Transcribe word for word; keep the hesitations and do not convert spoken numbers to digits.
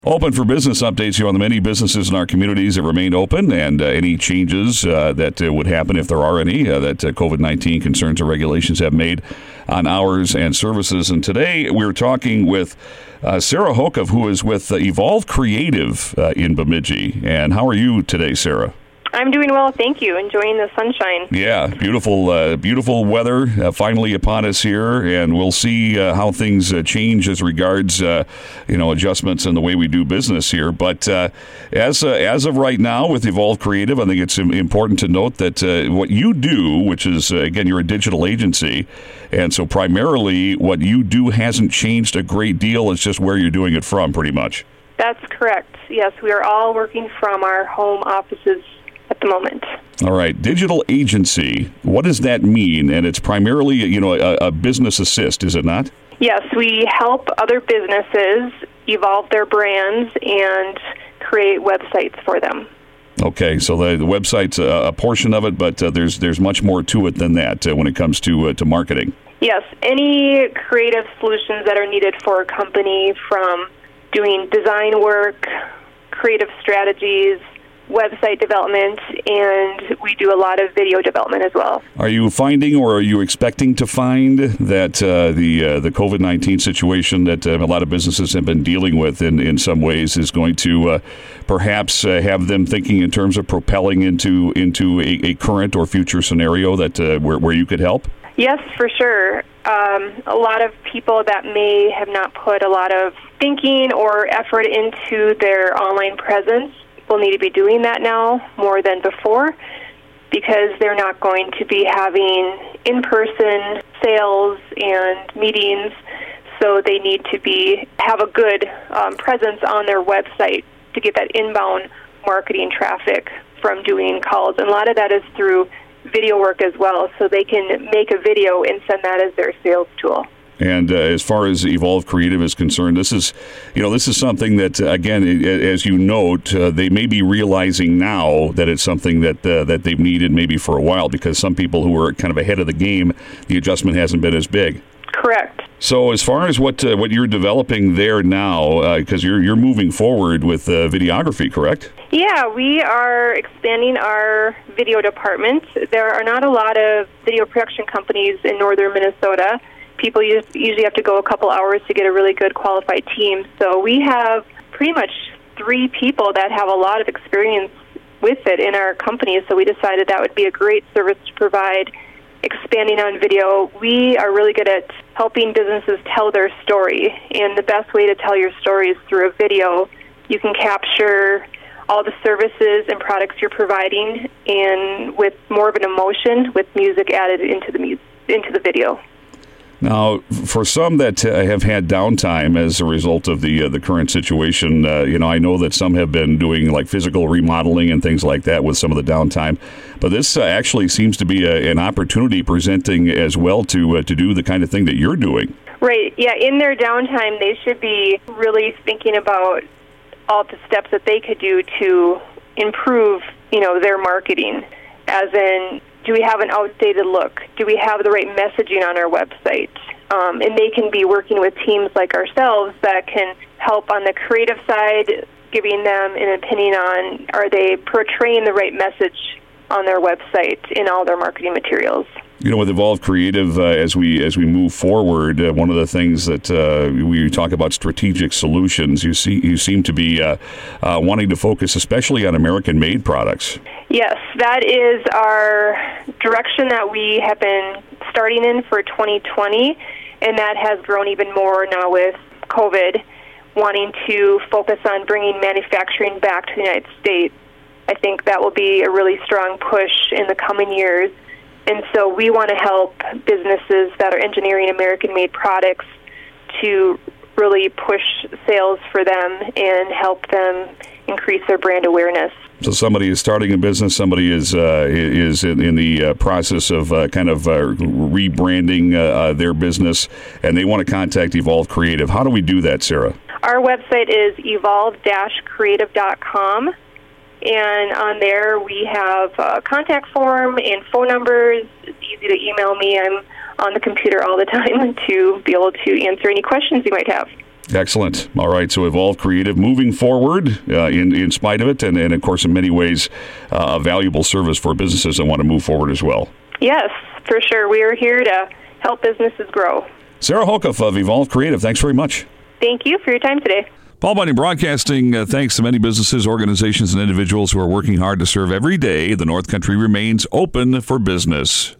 Open for business updates here on the many businesses in our communities that remain open, and uh, any changes uh, that uh, would happen, if there are any, uh, that uh, COVID nineteen concerns or regulations have made on hours and services. And today we're talking with uh, Sarah Hokov, who is with uh, Evolve Creative uh, in Bemidji. And how are you today, Sarah? I'm doing well, thank you. Enjoying the sunshine. Yeah, beautiful, uh, beautiful weather uh, finally upon us here, and we'll see uh, how things uh, change as regards, uh, you know, adjustments in the way we do business here. But uh, as uh, as of right now, with Evolve Creative, I think it's important to note that uh, what you do, which is uh, again, you're a digital agency, and so primarily what you do hasn't changed a great deal. It's just where you're doing it from, pretty much. That's correct. Yes, we are all working from our home offices at the moment. All right. Digital agency, what does that mean? And it's primarily, you know, a, a business assist, is it not? Yes, we help other businesses evolve their brands and create websites for them. Okay, so the, the website's a, a portion of it, but uh, there's there's much more to it than that uh, when it comes to uh, to marketing. Yes, any creative solutions that are needed for a company, from doing design work, creative strategies, website development, and we do a lot of video development as well. Are you finding, or are you expecting to find, that uh, the uh, the COVID nineteen situation that uh, a lot of businesses have been dealing with in, in some ways is going to uh, perhaps uh, have them thinking in terms of propelling into into a, a current or future scenario that uh, where, where you could help? Yes, for sure. Um, a lot of people that may have not put a lot of thinking or effort into their online presence will need to be doing that now more than before, because they're not going to be having in-person sales and meetings, so they need to be have a good um, presence on their website to get that inbound marketing traffic from doing calls. And a lot of that is through video work as well, so they can make a video and send that as their sales tool. And uh, as far as Evolve Creative is concerned, this is, you know, this is something that, uh, again, as you note, uh, they may be realizing now that it's something that uh, that they've needed maybe for a while, because some people who are kind of ahead of the game, the adjustment hasn't been as big. Correct. So as far as what uh, what you're developing there now, because uh, you're you're moving forward with uh, videography, correct? Yeah, we are expanding our video department. There are not a lot of video production companies in northern Minnesota. People usually have to go a couple hours to get a really good qualified team. So we have pretty much three people that have a lot of experience with it in our company. So we decided that would be a great service to provide, expanding on video. We are really good at helping businesses tell their story. And the best way to tell your story is through a video. You can capture all the services and products you're providing, and with more of an emotion, with music added into the mu- into the video. Now, for some that uh, have had downtime as a result of the uh, the current situation, uh, you know, I know that some have been doing like physical remodeling and things like that with some of the downtime. But this uh, actually seems to be a, an opportunity presenting as well to uh, to do the kind of thing that you're doing. Right. Yeah. In their downtime, they should be really thinking about all the steps that they could do to improve, you know, their marketing, as in, do we have an outdated look? Do we have the right messaging on our website? Um, and they can be working with teams like ourselves that can help on the creative side, giving them an opinion on, are they portraying the right message on their website in all their marketing materials. You know, with Evolve Creative, uh, as we as we move forward, uh, one of the things that uh, we talk about strategic solutions, you see, you seem to be uh, uh, wanting to focus especially on American-made products. Yes, that is our direction that we have been starting in for twenty twenty, and that has grown even more now with COVID, wanting to focus on bringing manufacturing back to the United States. I think that will be a really strong push in the coming years. And so we want to help businesses that are engineering American-made products to really push sales for them and help them increase their brand awareness. So somebody is starting a business, somebody is uh, is in, in the uh, process of uh, kind of uh, rebranding uh, uh, their business, and they want to contact Evolve Creative. How do we do that, Sarah? Our website is evolve dash creative dot com. And on there, we have a contact form and phone numbers. It's easy to email me. I'm on the computer all the time to be able to answer any questions you might have. Excellent. All right. So Evolve Creative moving forward uh, in, in spite of it. And, and, of course, in many ways, uh, a valuable service for businesses that want to move forward as well. Yes, for sure. We are here to help businesses grow. Sarah Hocuff of Evolve Creative, thanks very much. Thank you for your time today. Paul Bunyan Broadcasting, uh, thanks to many businesses, organizations, and individuals who are working hard to serve every day. The North Country remains open for business.